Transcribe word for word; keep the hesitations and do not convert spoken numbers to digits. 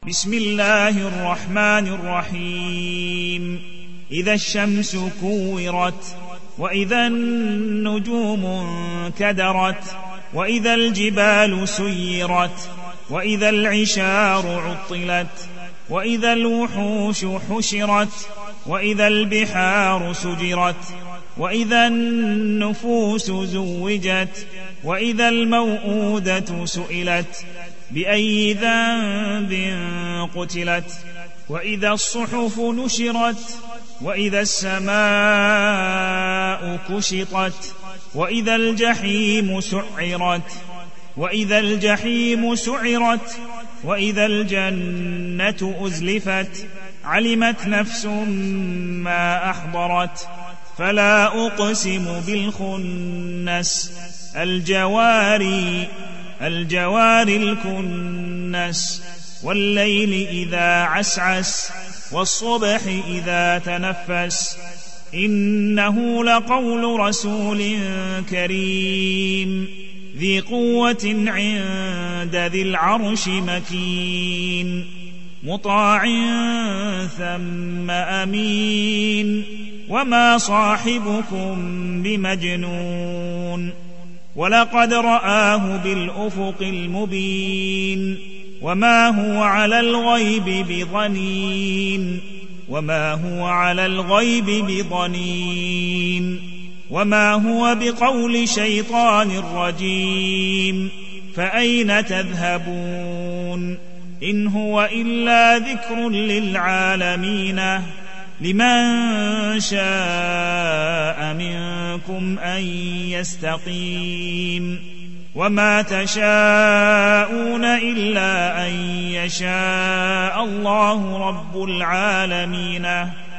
بسم الله الرحمن الرحيم. إذا الشمس كورت، وإذا النجوم انكدرت، وإذا الجبال سيرت، وإذا العشار عطلت، وإذا الوحوش حشرت، وإذا البحار سجرت، وإذا النفوس زوجت، وإذا الموءودة سئلت بأي ذنب قتلت، وإذا الصحف نشرت، وإذا السماء كشطت، وإذا الجحيم سعرت، وإذا الجحيم سعرت، وإذا الجنة أزلفت، علمت نفس ما أحضرت. فلا أقسم بالخنس، الجواري الجوار الكنس، والليل إذا عسعس، والصبح إذا تنفس، إنه لقول رسول كريم ذي قوة عند ذي العرش مكين، مطاع ثم أمين، وما صاحبكم بمجنون، ولقد رآه بالأفق المبين، وما هو على الغيب بضنين وما هو على الغيب بضنين وما هو بقول شيطان رجيم. فأين تذهبون؟ إن هو إلا ذكر للعالمين، لمن شاء منكم أن يستقيم، وما تشاءون إلا أن يشاء الله رب العالمين.